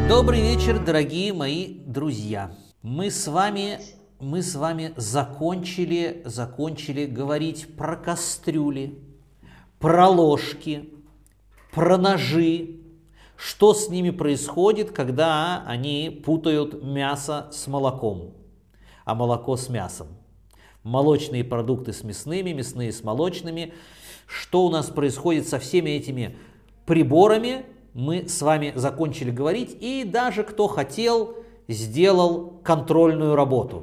Добрый вечер, дорогие мои друзья. Мы с вами закончили говорить про кастрюли, про ложки, про ножи, что с ними происходит, когда они путают мясо с молоком, а молоко с мясом. Молочные продукты с мясными, мясные с молочными. Что у нас происходит со всеми этими приборами, мы с вами закончили говорить, и даже кто хотел, сделал контрольную работу.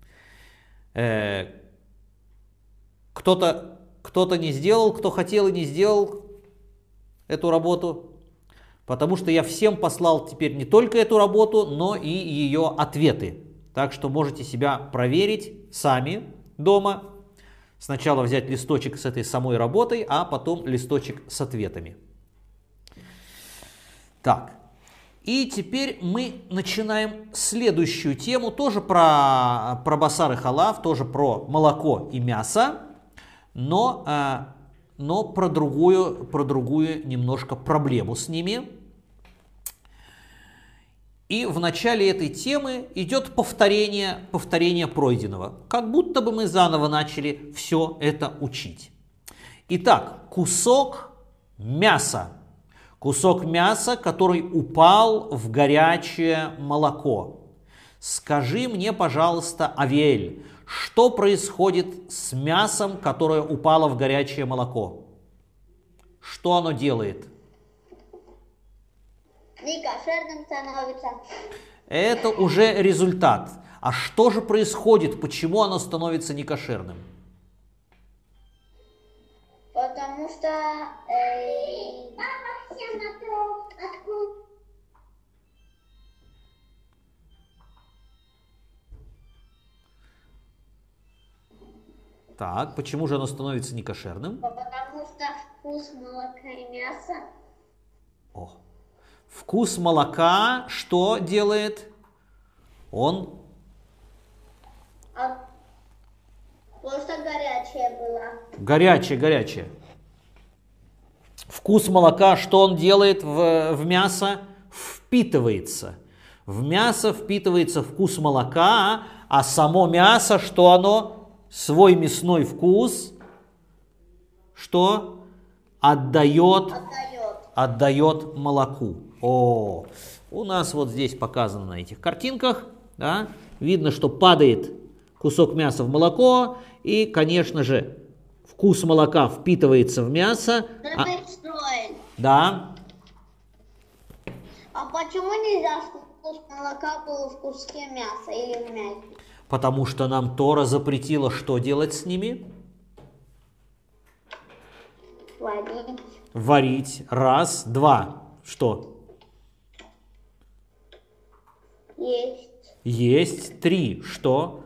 Кто-то не сделал, кто хотел и не сделал эту работу, потому что я всем послал теперь не только эту работу, но и ее ответы. Так что можете себя проверить сами дома. Сначала взять листочек с этой самой работой, а потом листочек с ответами. Так, и теперь мы начинаем следующую тему, тоже про басар и халав, тоже про молоко и мясо, но про другую немножко проблему с ними. И в начале этой темы идет повторение пройденного, как будто бы мы заново начали все это учить. Итак, кусок мяса, который упал в горячее молоко. Скажи мне, пожалуйста, Авиэль, что происходит с мясом, которое упало в горячее молоко? Что оно делает? Некошерным становится. Это уже результат. А что же происходит? Почему оно становится некошерным? Потому что... Так, почему же оно становится некошерным? Потому что вкус молока и мяса. О. Вкус молока что делает? Он... Просто горячее было. Горячее. Вкус молока, что он делает в мясо? Впитывается. В мясо впитывается вкус молока, а само мясо, что оно? Свой мясной вкус, что? Отдает молоку. О, у нас вот здесь показано на этих картинках, да, видно, что падает кусок мяса в молоко, и, конечно же, вкус молока впитывается в мясо. Да. А почему нельзя, чтобы вкус молока был в куске мяса или в мясе? Потому что нам Тора запретила что делать с ними? Варить. Раз, два. Что? Есть. Три. Что?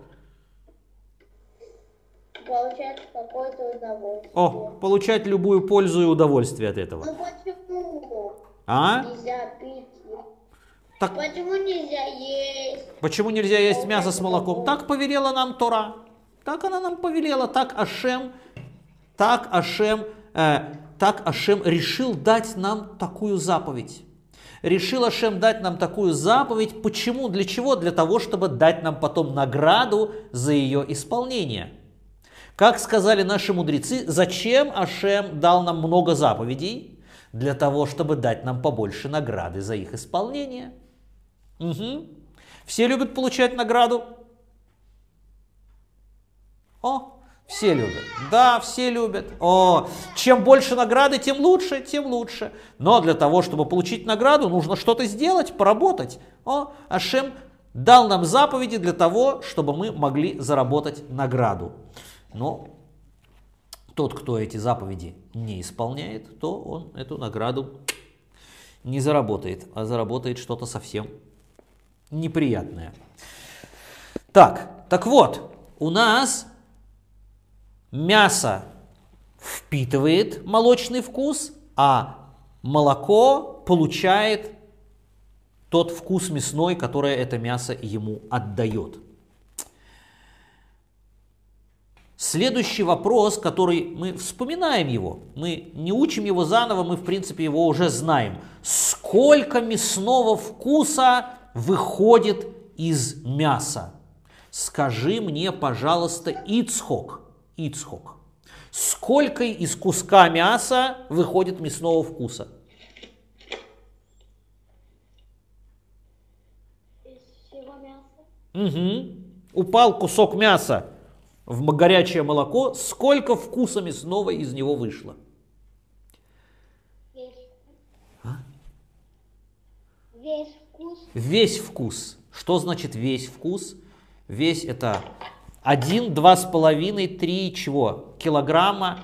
Получать какое-то удовольствие. О, получать любую пользу и удовольствие от этого. Ну почему? А? Нельзя пить. Так, почему нельзя есть? Почему нельзя есть мясо с молоком? Так повелела нам Тора. Так она нам повелела. Так Ашем решил дать нам такую заповедь. Решил Ашем дать нам такую заповедь. Почему? Для чего? Для того, чтобы дать нам потом награду за ее исполнение. Как сказали наши мудрецы, зачем Ашем дал нам много заповедей? Для того, чтобы дать нам побольше награды за их исполнение. Угу. Все любят получать награду? О, все любят. Да, все любят. О, чем больше награды, тем лучше, тем лучше. Но для того, чтобы получить награду, нужно что-то сделать, поработать. О, Ашем дал нам заповеди для того, чтобы мы могли заработать награду. Но тот, кто эти заповеди не исполняет, то он эту награду не заработает, а заработает что-то совсем неприятное. Так вот, у нас мясо впитывает молочный вкус, а молоко получает тот вкус мясной, который это мясо ему отдает. Следующий вопрос, который мы вспоминаем его, мы не учим его заново, мы в принципе его уже знаем. Сколько мясного вкуса выходит из мяса? Скажи мне, пожалуйста, Ицхок, сколько из куска мяса выходит мясного вкуса? Из всего мяса? Угу. Упал кусок мяса в горячее молоко, сколько вкуса мясного из него вышло? Весь. А? Весь вкус. Весь вкус. Что значит весь вкус? Весь это 1, 2,5, 3 чего? Килограмма,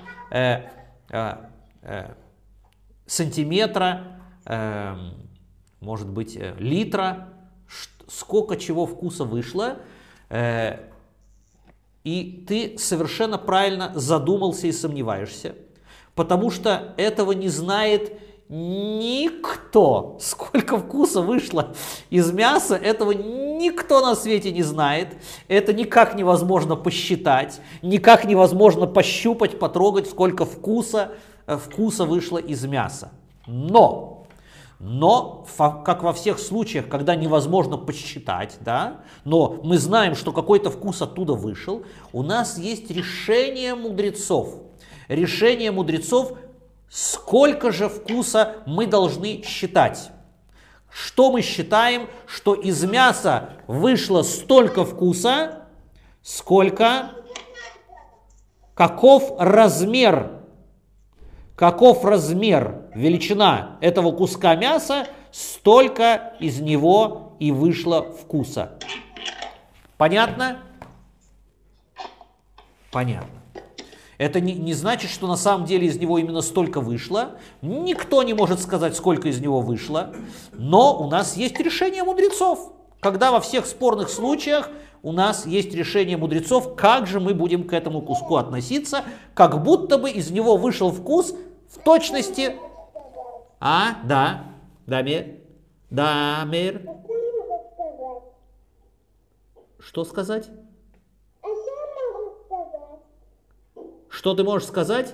сантиметра, может быть литра. Сколько чего вкуса вышло? И ты совершенно правильно задумался и сомневаешься, потому что этого не знает никто. Сколько вкуса вышло из мяса, этого никто на свете не знает. Это никак невозможно посчитать, никак невозможно пощупать, потрогать, сколько вкуса вышло из мяса. Но, как во всех случаях, когда невозможно посчитать, да, но мы знаем, что какой-то вкус оттуда вышел, у нас есть решение мудрецов. Решение мудрецов, сколько же вкуса мы должны считать. Что мы считаем? Что из мяса вышло столько вкуса, сколько? Каков размер? Каков размер, величина этого куска мяса, столько из него и вышло вкуса. Понятно? Понятно. Это не значит, что на самом деле из него именно столько вышло. Никто не может сказать, сколько из него вышло. Но у нас есть решение мудрецов. Когда во всех спорных случаях у нас есть решение мудрецов, как же мы будем к этому куску относиться, как будто бы из него вышел вкус в точности. Да, Дамир. Дамир. Что сказать? Что ты можешь сказать?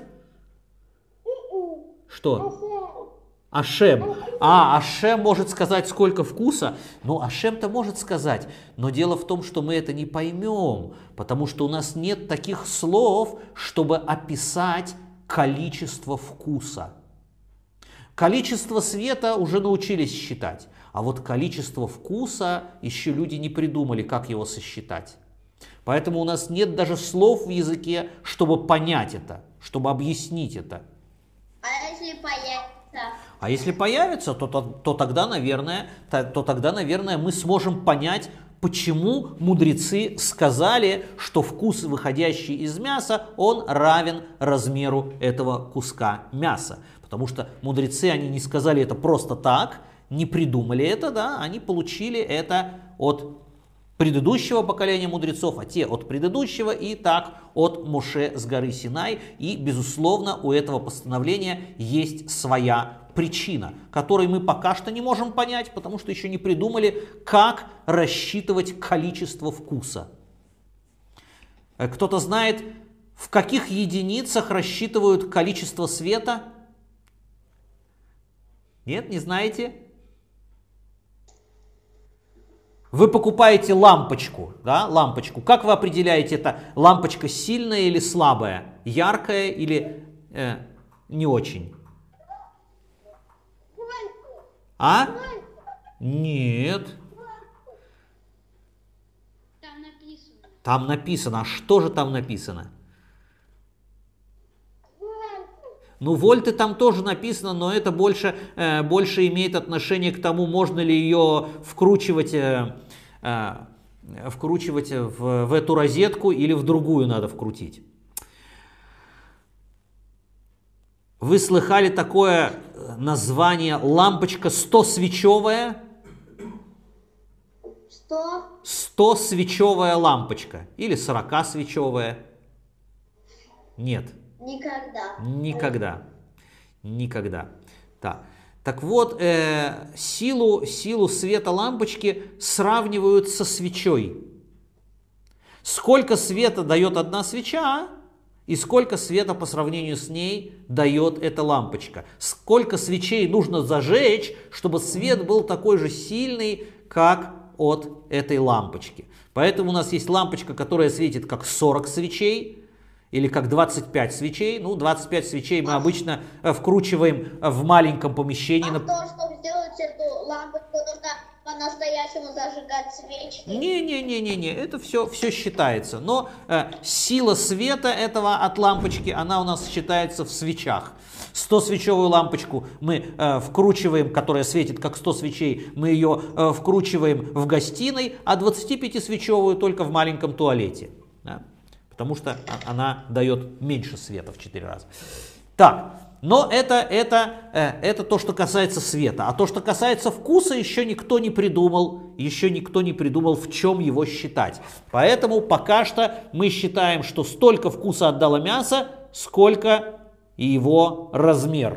Что? Ашем. Ашем может сказать, сколько вкуса. Ну, Ашем-то может сказать. Но дело в том, что мы это не поймем, потому что у нас нет таких слов, чтобы описать количество вкуса. Количество света уже научились считать, а вот количество вкуса еще люди не придумали, как его сосчитать. Поэтому у нас нет даже слов в языке, чтобы понять это, чтобы объяснить это. А если появится? А если появится, то тогда, наверное, мы сможем понять, почему мудрецы сказали, что вкус, выходящий из мяса, он равен размеру этого куска мяса. Потому что мудрецы, они не сказали это просто так, не придумали это, да, они получили это от предыдущего поколения мудрецов, а те от предыдущего, и так от Моше с горы Синай. И, безусловно, у этого постановления есть своя причина, которой мы пока что не можем понять, потому что еще не придумали, как рассчитывать количество вкуса. Кто-то знает, в каких единицах рассчитывают количество света? Нет, не знаете? Вы покупаете лампочку, да, лампочку. Как вы определяете, это лампочка сильная или слабая, яркая или не очень? Нет. Там написано. Там написано. А что же там написано? Ну, вольты там тоже написано, но это больше имеет отношение к тому, можно ли ее вкручивать в эту розетку или в другую надо вкрутить. Вы слыхали такое название лампочка 100-свечевая? 100-свечевая лампочка. Или 40-свечевая. Нет. Никогда. Так вот, силу света лампочки сравнивают со свечой. Сколько света дает одна свеча, и сколько света по сравнению с ней дает эта лампочка. Сколько свечей нужно зажечь, чтобы свет был такой же сильный, как от этой лампочки. Поэтому у нас есть лампочка, которая светит как 40 свечей, или как 25 свечей. Ну, 25 свечей мы обычно вкручиваем в маленьком помещении. А то, чтобы сделать эту лампочку, нужно по-настоящему зажигать свечки? Не, это все считается. Но сила света этого от лампочки, она у нас считается в свечах. 100-свечевую лампочку мы вкручиваем, которая светит как 100 свечей, мы ее вкручиваем в гостиной, а 25-свечевую только в маленьком туалете. Да? Потому что она дает меньше света в 4 раза. Так, но это то, что касается света. А то, что касается вкуса, еще никто не придумал, в чем его считать. Поэтому пока что мы считаем, что столько вкуса отдало мясо, сколько и его размер.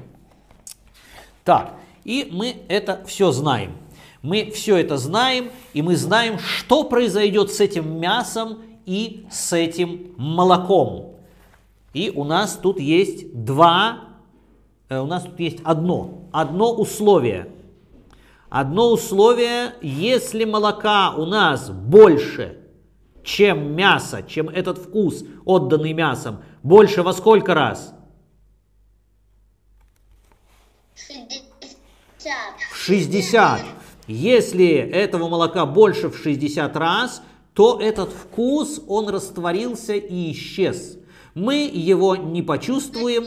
Так, и мы это все знаем. Мы все это знаем, и мы знаем, что произойдет с этим мясом и с этим молоком. И у нас тут есть одно условие. Одно условие, если молока у нас больше, чем мясо, чем этот вкус, отданный мясом, больше во сколько раз? 60. В 60. Если этого молока больше в 60 раз, то этот вкус, он растворился и исчез. Мы его не почувствуем.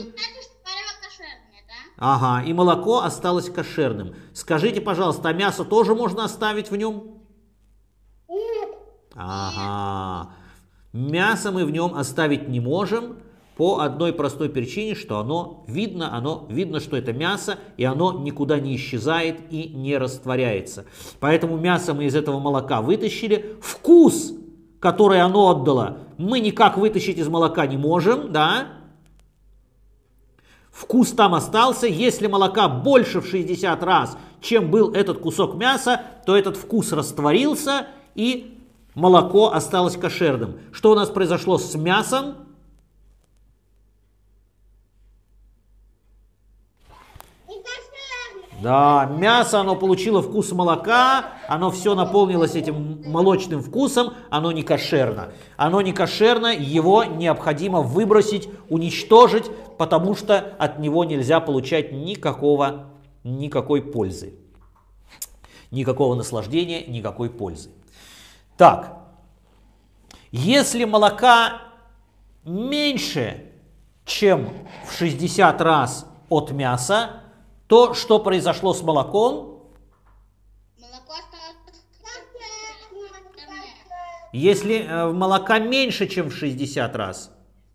Ага, и молоко осталось кошерным. Скажите, пожалуйста, а мясо тоже можно оставить в нем? Нет. Ага. Мясо мы в нем оставить не можем по одной простой причине, что оно видно, что это мясо, и оно никуда не исчезает и не растворяется. Поэтому мясо мы из этого молока вытащили. Вкус, который оно отдало, мы никак вытащить из молока не можем, да? Вкус там остался. Если молока больше в 60 раз, чем был этот кусок мяса, то этот вкус растворился, и молоко осталось кошерным. Что у нас произошло с мясом? Да, мясо, оно получило вкус молока, оно все наполнилось этим молочным вкусом, оно не кошерно. Оно не кошерно, его необходимо выбросить, уничтожить, потому что от него нельзя получать никакой пользы. Никакого наслаждения, никакой пользы. Так, если молока меньше, чем в 60 раз от мяса, то что произошло с молоком? Молоко осталось. Если молока меньше, чем в 60 раз?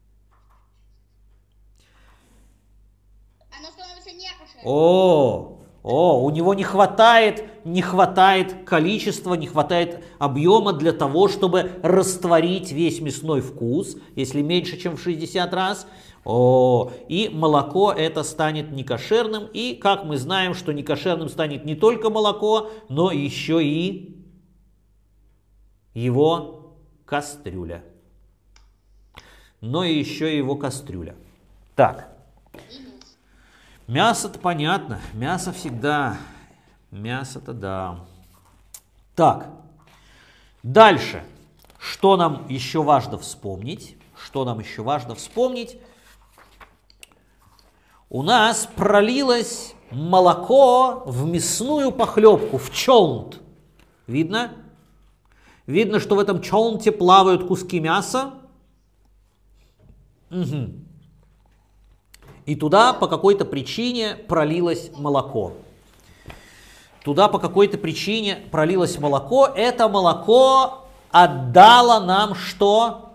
Оно становится некошерным. У него не хватает количества, не хватает объема для того, чтобы растворить весь мясной вкус, если меньше, чем в 60 раз. И молоко это станет некошерным. И как мы знаем, что некошерным станет не только молоко, но еще и его кастрюля. Так. Мясо-то понятно. Мясо всегда. Мясо-то да. Так. Дальше. Что нам еще важно вспомнить? У нас пролилось молоко в мясную похлебку, в чолнт. Видно? Видно, что в этом чолнте плавают куски мяса. Угу. И туда по какой-то причине пролилось молоко. Это молоко отдало нам что?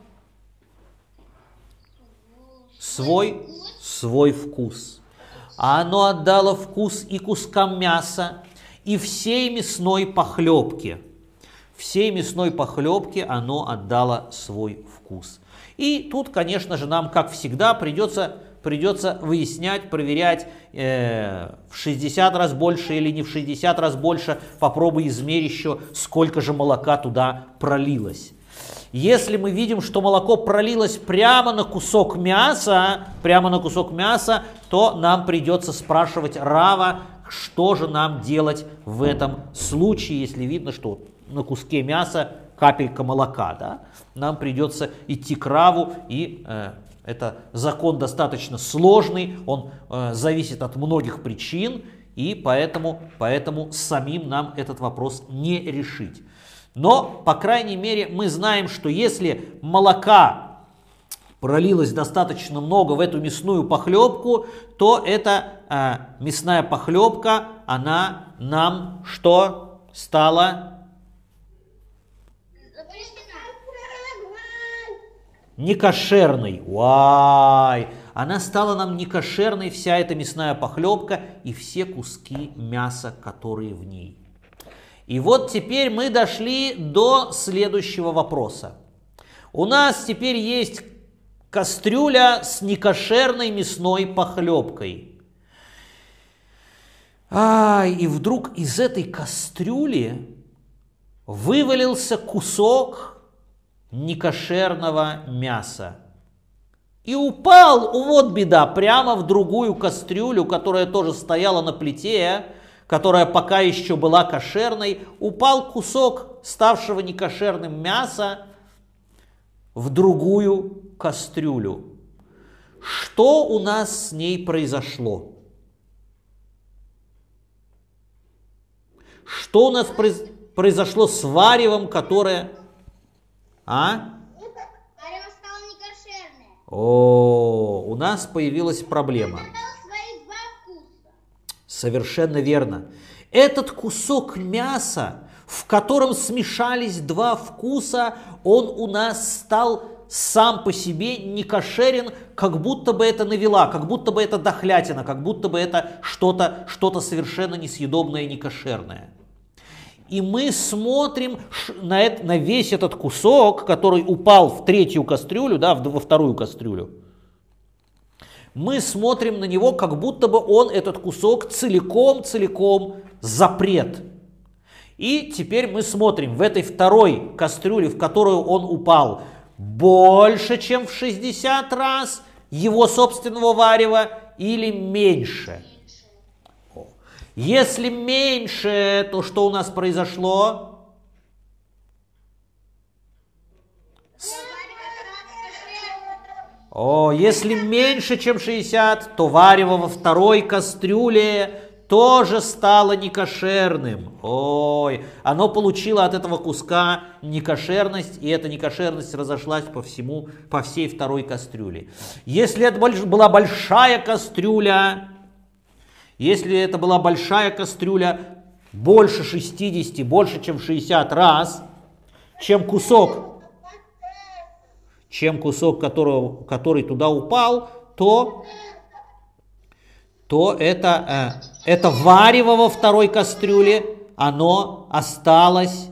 Свой вкус. Оно отдало вкус и кускам мяса, и всей мясной похлебке. Оно отдало свой вкус. И тут, конечно же, нам, как всегда, придется выяснять, проверять, в 60 раз больше или не в 60 раз больше. Попробуй измерь еще, сколько же молока туда пролилось. Если мы видим, что молоко пролилось прямо на кусок мяса, то нам придется спрашивать Рава, что же нам делать в этом случае, если видно, что на куске мяса капелька молока. Да? Нам придется идти к Раву, и это закон достаточно сложный, он зависит от многих причин, и поэтому самим нам этот вопрос не решить. Но, по крайней мере, мы знаем, что если молока пролилось достаточно много в эту мясную похлебку, то эта мясная похлебка, она нам что стала? Некошерной. Вай! Она стала нам некошерной, вся эта мясная похлебка и все куски мяса, которые в ней. И вот теперь мы дошли до следующего вопроса. У нас теперь есть кастрюля с некошерной мясной похлебкой. И вдруг из этой кастрюли вывалился кусок некошерного мяса. И упал, вот беда, прямо в другую кастрюлю, которая тоже стояла на плите, которая пока еще была кошерной, упал кусок ставшего некошерным мяса в другую кастрюлю. Что у нас с ней произошло? Что у нас произошло с варевом, которое... Варево стало некошерное. У нас появилась проблема. Свои два вкуса. Совершенно верно. Этот кусок мяса, в котором смешались два вкуса, он у нас стал сам по себе некошерен, как будто бы это навела, как будто бы это дохлятина, как будто бы это что-то совершенно несъедобное, некошерное. И мы смотрим на весь этот кусок, который упал в третью кастрюлю, да, во вторую кастрюлю. Мы смотрим на него, как будто бы он, этот кусок, целиком запрет. И теперь мы смотрим в этой второй кастрюле, в которую он упал, больше, чем в 60 раз его собственного варева или меньше? Если меньше, то что у нас произошло? Если меньше, чем 60, то варево во второй кастрюле тоже стало некошерным. Оно получило от этого куска некошерность, и эта некошерность разошлась по всей второй кастрюле. Если это была большая кастрюля, больше 60, больше, чем 60 раз, чем кусок, который туда упал, то это варево во второй кастрюле, оно осталось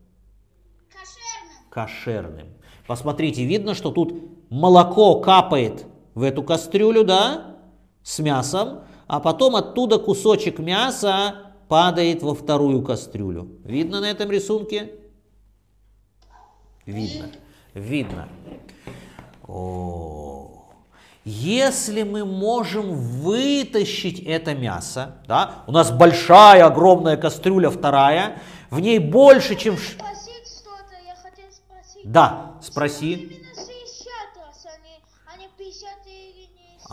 кошерным. Посмотрите, видно, что тут молоко капает в эту кастрюлю, да, с мясом, а потом оттуда кусочек мяса падает во вторую кастрюлю. Видно на этом рисунке? Видно. Если мы можем вытащить это мясо, да, у нас большая, огромная кастрюля вторая, в ней больше, чем... Спросить что-то, я хотел спросить. Да, спроси. Именно 60 раз, а не 50 или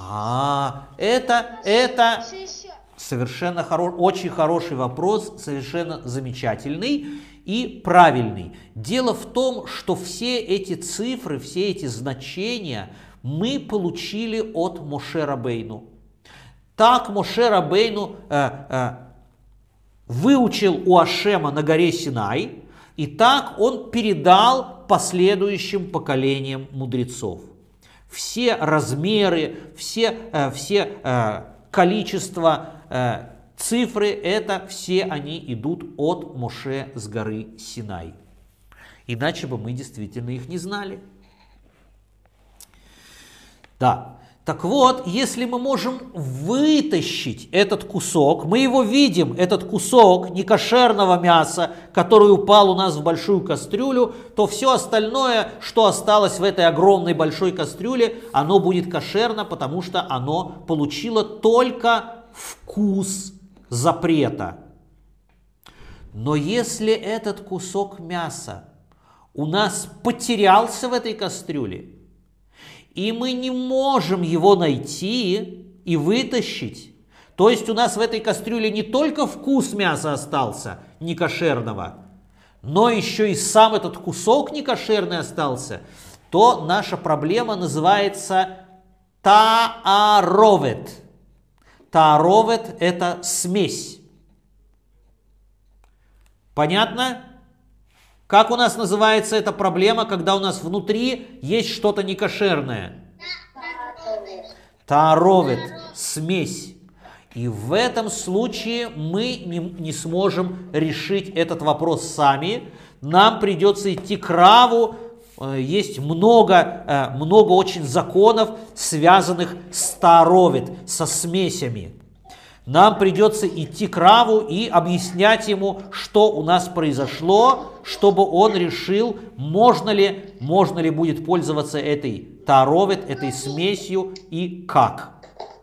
не это 60. совершенно очень хороший вопрос, совершенно замечательный и правильный. Дело в том, что все эти цифры, все эти значения мы получили от Моше Рабейну. Так Моше Рабейну выучил у Ашема на горе Синай, и так он передал последующим поколениям мудрецов. Все размеры, все количество, цифры, это все они идут от Моше с горы Синай. Иначе бы мы действительно их не знали. Да, Так вот, если мы можем вытащить этот кусок, мы его видим, этот кусок некошерного мяса, который упал у нас в большую кастрюлю, то все остальное, что осталось в этой огромной большой кастрюле, оно будет кошерно, потому что оно получило только вкус запрета. Но если этот кусок мяса у нас потерялся в этой кастрюле, и мы не можем его найти и вытащить, то есть у нас в этой кастрюле не только вкус мяса остался некошерного, но еще и сам этот кусок некошерный остался, то наша проблема называется тааровет. Тааровет – это смесь. Понятно? Как у нас называется эта проблема, когда у нас внутри есть что-то некошерное? Тааровет, смесь. И в этом случае мы не сможем решить этот вопрос сами. Нам придется идти к Раву. Есть много очень законов, связанных с тааровет, со смесями. Нам придется идти к Раву и объяснять ему, что у нас произошло, чтобы он решил, можно ли будет пользоваться этой тааровет, этой смесью и как.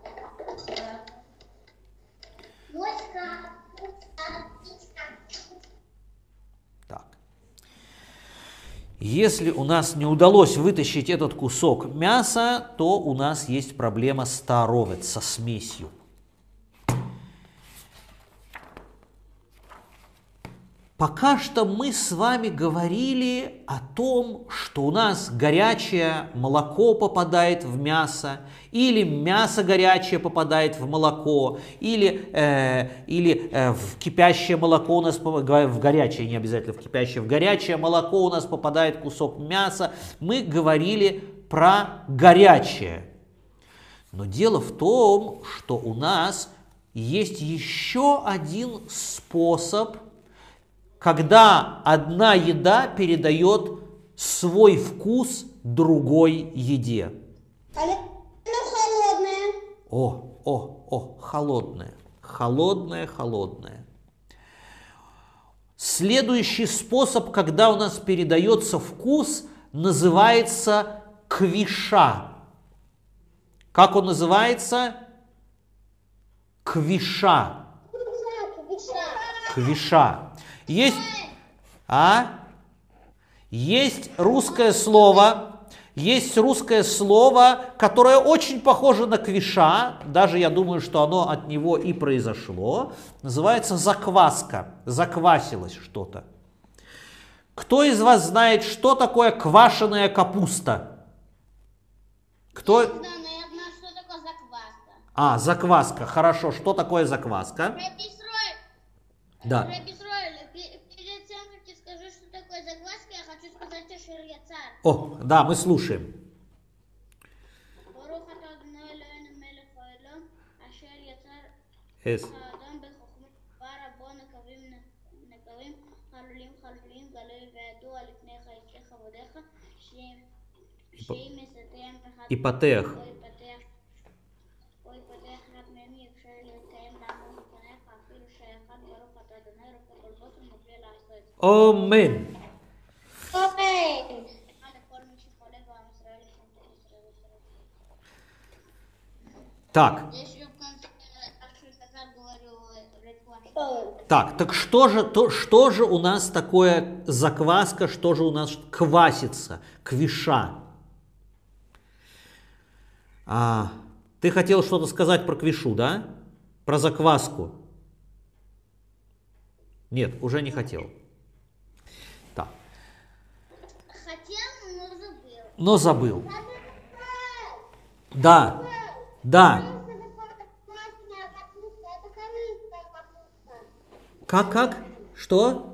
Так. Если у нас не удалось вытащить этот кусок мяса, то у нас есть проблема с тааровет, со смесью. Пока что мы с вами говорили о том, что у нас горячее молоко попадает в мясо, или мясо горячее попадает в молоко, или в кипящее молоко у нас, в горячее, не обязательно в кипящее, в горячее молоко у нас попадает кусок мяса. Мы говорили про горячее. Но дело в том, что у нас есть еще один способ, когда одна еда передает свой вкус другой еде. Холодное. Холодное. Холодное. Следующий способ, когда у нас передается вкус, называется квиша. Как он называется? Квиша. Квиша. Есть русское слово, которое очень похоже на квиша, даже я думаю, что оно от него и произошло, называется закваска, заквасилось что-то. Кто из вас знает, что такое квашеная капуста? Кто? Да, но я знаю, что такое закваска. Закваска, хорошо, что такое закваска? Да. Перед тем, как ты скажешь, что такое закваска, я хочу сказать Ашер Яцар. Да, мы слушаем. Ипатех. Амен. Так что же у нас такое закваска, что же у нас квасится, квиша? Ты хотел что-то сказать про квишу, да? Про закваску? Нет, уже не хотел. Так. Хотел, но забыл. Да. Как? Что?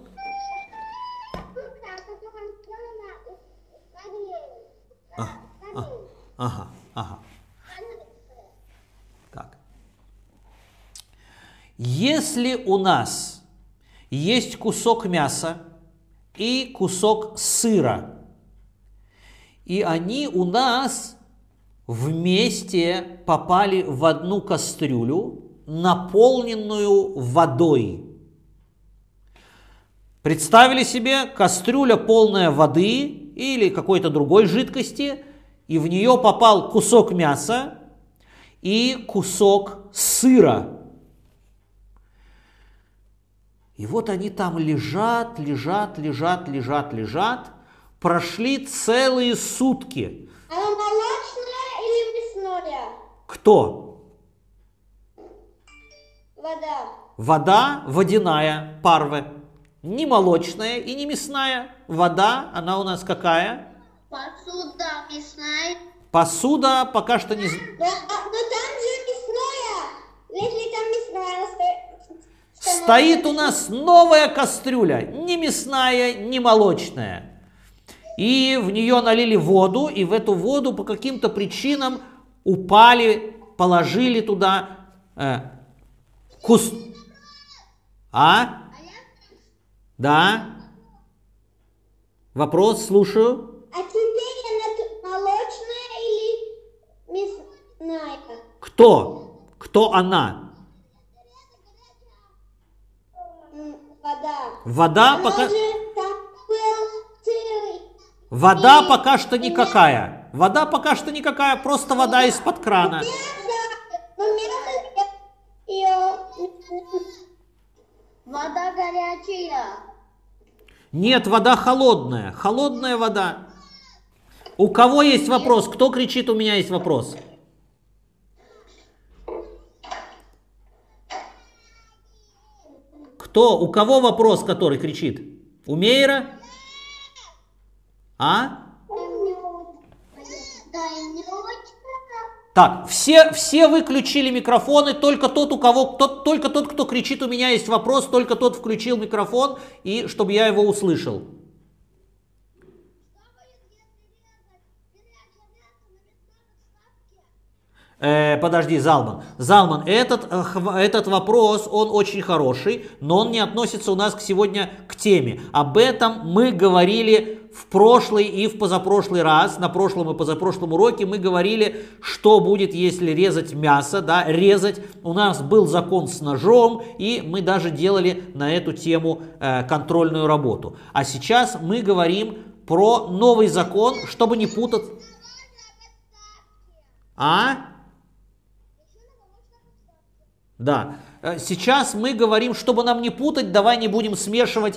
Ага. Так. Если у нас есть кусок мяса и кусок сыра, и они у нас вместе попали в одну кастрюлю, наполненную водой. Представили себе кастрюля, полная воды или какой-то другой жидкости, и в нее попал кусок мяса и кусок сыра. И вот они там лежат, прошли целые сутки. Оно молочное или мясное? Кто? Вода. Вода водяная, парве. Не молочная и не мясная. Вода, она у нас какая? Посуда мясная. Посуда пока что не... Но там же мясное. Если там мясное, Стоит у нас новая кастрюля, не мясная, не молочная. И в нее налили воду, и в эту воду по каким-то причинам упали, положили туда А? Да? Вопрос, слушаю. А теперь она молочная или мясная? Кто? Кто она? Вода. Вода пока... Вода пока что никакая. Вода пока что никакая, просто вода из-под крана. Вода горячая. Нет, вода холодная. Холодная вода. У кого есть вопрос? Кто кричит, у меня есть вопрос? Кто? У кого вопрос, который кричит? У Мейра? А? Так, все выключили микрофоны, только тот, кто кричит, у меня есть вопрос, только тот включил микрофон, и чтобы я его услышал. Подожди, Залман. Залман, этот вопрос, он очень хороший, но он не относится у нас сегодня к теме. Об этом мы говорили в прошлый и в позапрошлый раз, на прошлом и позапрошлом уроке мы говорили, что будет, если резать мясо, да, резать. У нас был закон с ножом, и мы даже делали на эту тему контрольную работу. А сейчас мы говорим про новый закон, чтобы не путать... Да, сейчас мы говорим, чтобы нам не путать, давай не будем смешивать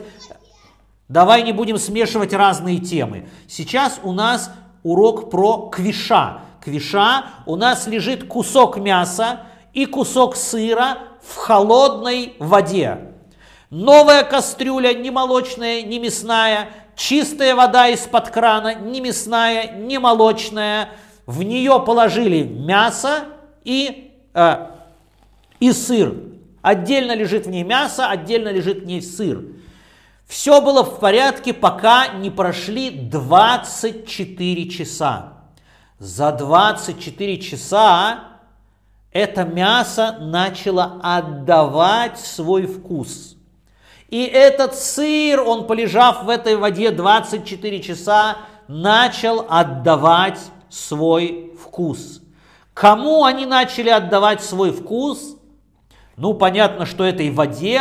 разные темы. Сейчас у нас урок про квиша. Квиша, у нас лежит кусок мяса и кусок сыра в холодной воде. Новая кастрюля, не молочная, не мясная, чистая вода из-под крана, не мясная, не молочная. В нее положили мясо и сыр. Отдельно лежит в ней мясо, отдельно лежит в ней сыр. Все было в порядке, пока не прошли 24 часа. За 24 часа это мясо начало отдавать свой вкус. И этот сыр, он, полежав в этой воде 24 часа, начал отдавать свой вкус. Кому они начали отдавать свой вкус? Ну, понятно, что этой воде...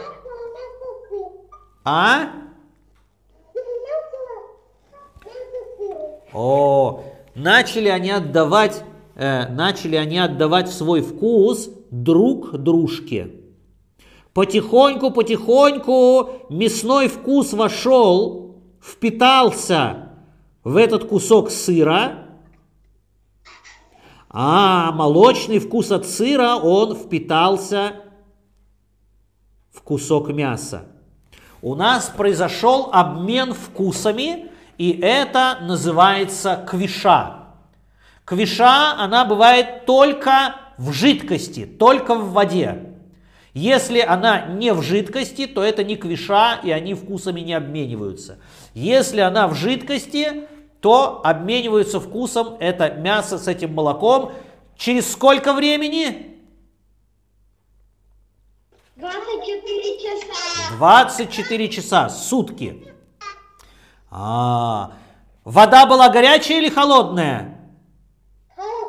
Начали они отдавать свой вкус друг дружке. Потихоньку мясной вкус вошел, впитался в этот кусок сыра, а молочный вкус от сыра, он впитался в кусок мяса. У нас произошел обмен вкусами, и это называется квиша. Квиша, она бывает только в жидкости, только в воде. Если она не в жидкости, то это не квиша, и они вкусами не обмениваются. Если она в жидкости, то обмениваются вкусом это мясо с этим молоком. Через сколько времени? 24 часа. 24 часа, сутки. Вода была горячая или холодная? Холодная.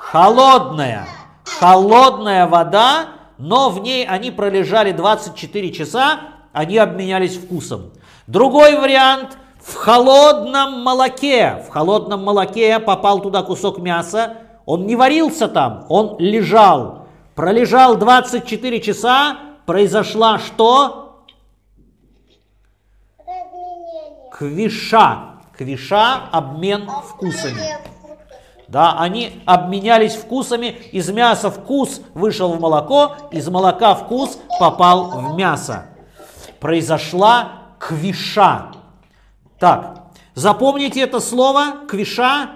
Холодная. Холодная вода, но в ней они пролежали 24 часа, они обменялись вкусом. Другой вариант – в холодном молоке. В холодном молоке попал туда кусок мяса, он не варился там, он лежал. Пролежал 24 часа, произошла что? Квиша. Квиша – обмен вкусами. Да, они обменялись вкусами, из мяса вкус вышел в молоко, из молока вкус попал в мясо. Произошла квиша. Так, запомните это слово, квиша.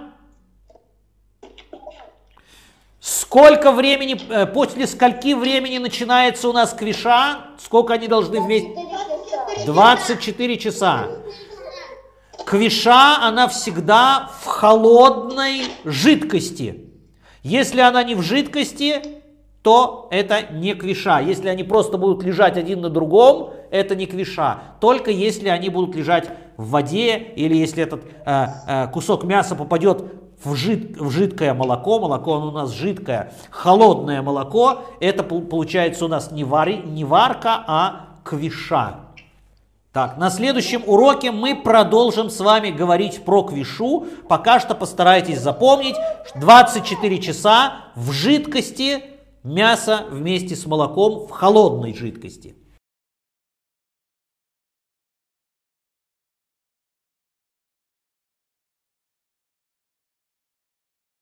Сколько времени, после скольки времени начинается у нас квиша? Сколько они должны вместе? 24 часа. Квиша, она всегда в холодной жидкости. Если она не в жидкости, то это не квиша. Если они просто будут лежать один на другом, это не квиша. Только если они будут лежать в воде, или если этот кусок мяса попадет в жидкое молоко, молоко у нас жидкое, холодное молоко, это получается у нас не варка, а квиша. Так, на следующем уроке мы продолжим с вами говорить про квишу. Пока что постарайтесь запомнить, 24 часа в жидкости мясо вместе с молоком в холодной жидкости.